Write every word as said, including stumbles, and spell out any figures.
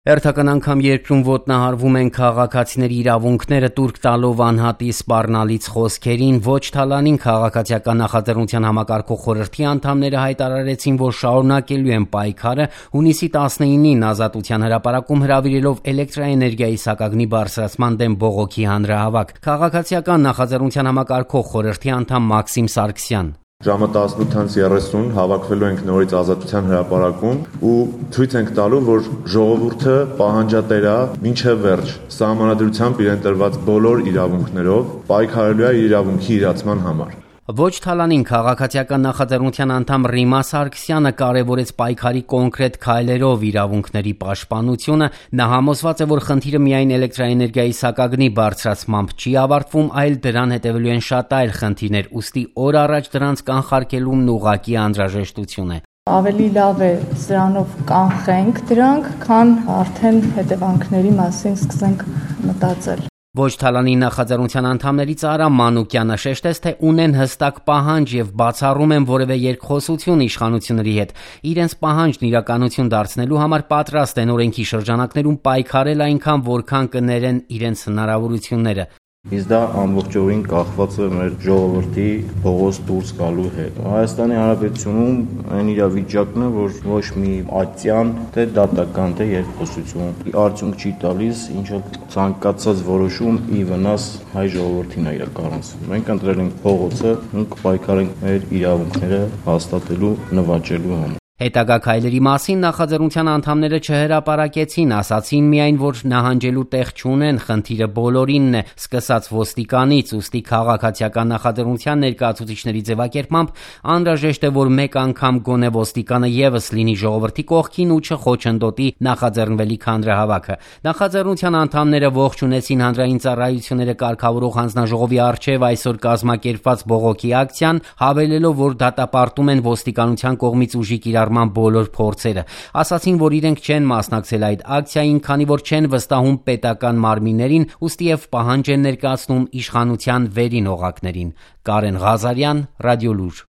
Հերթական անգամ երկրում ոտնահարվում են քաղաքացիների իրավունքները տուրք տալով անհատի սպառնալից խոսքերին, ոչ թալանին քաղաքացիական նախաձեռնության համակարգող խորհրդի անդամները հայտարարեցին, որ շարունակելու են պայքարը հունիսի տասնինին Ազատության հրապարակում հրավիրելով էլեկտրաէներգիայի սակագնի բարձրացման դեմ բողոքի հանրահավաք։ Քաղաքացիական նախաձեռնության համակարգող խորհրդի անդամ Մաքսիմ Սարգսյան. Ժամը տասնութից երեսուն հավաքվելու ենք նորից Ազատության հրապարակում ու ցույց ենք տալու, որ ժողովուրդը պահանջատեր է մինչև վերջ սահմանադրությամբ իրեն տրված բոլոր իրավունքներով պայքարելու է իրավունքի իրացման համար։ Ոչ թալանին քաղաքացիական նախաձեռնության անդամ Ռիմա Սարգսյանը կարևորեց պայքարի կոնկրետ քայլերով իրավունքների պաշտպանությունը։ Նա համոզված է, որ խնդիրը միայն էլեկտրաէներգիայի սակագնի բարձրացմամբ չի ավարտվում, այլ դրան հետևելու են շատ այլ խնդիրներ, ուստի օր առաջ դրանց կանխարգելումն ուղղակի անհրաժեշտություն է։ Ավելի լավ է սրանով կանխենք դրանք, քան արդեն հետևանքների մասին սկսենք մտածել։ Ոչ թալանի նախաձեռնության անդամներից Արամ Մանուկյանը շեշտեց, թե ունեն հստակ պահանջ եւ բացառում են որևէ երկխոսություն իշխանությունների հետ։ Իրենց պահանջն իրականություն դարձնելու համար պատրաստ են օրենքի շրջանակներում պայքարել այնքան, որքան կներեն իրենց հնարավորությունները։ Իսկ դա ամբողջովին կախված է մեր ժողովրդի փողոց դուրս գալու հետ։ Հայաստանի Հանրապետությունում այն իրավիճակն է, որ ոչ մի ատյան, թե դատական, թե երկխոսություն արդյունք չի տալիս, ինչը ցանկացած որոշում ի վնաս հայ ժողովրդին է իրականացվում։ Մենք ընտրել ենք փողոցը, մենք կպայքարենք մեր իրավունքները հաստատելու, նվաճելու համար։ Հետագա քայլերի մասին նախաձեռնության անդամները չհրապարակեցին, ասացին միայն, որ նահանջելու տեղ չունեն, խնդիրը բոլորինն է, սկսած ոստիկանից, ուստի քաղաքացիական նախաձեռնության ներկայացուցիչների ձևակերպմամբ անհրաժեշտ է, որ մեկ անգամ գոնե ոստիկանը ևս լինի ժողովրդի կողքին ու չխոչընդոտի նախաձեռնվելիք հանրահավաքը։ Նախաձեռնության անդամները ողջունեցին հանրային ծառայությունները կարգավորող հանձնաժողովի առջև այսօր կազմակերպված բողոքի ակցիան, հավելելով, որ դատապարտում են ոստիկանության կողմից ուժի կիրառ բոլոր փորձերը։ Ասացին, որ իրենք չեն մասնակցել այդ ակցիային, քանի որ չեն վստահում պետական մարմիններին, ուստի եւ պահանջ են ներկայացնում իշխանության վերին օղակներին։ Կարեն Ղազարյան, Ռադիոլուր։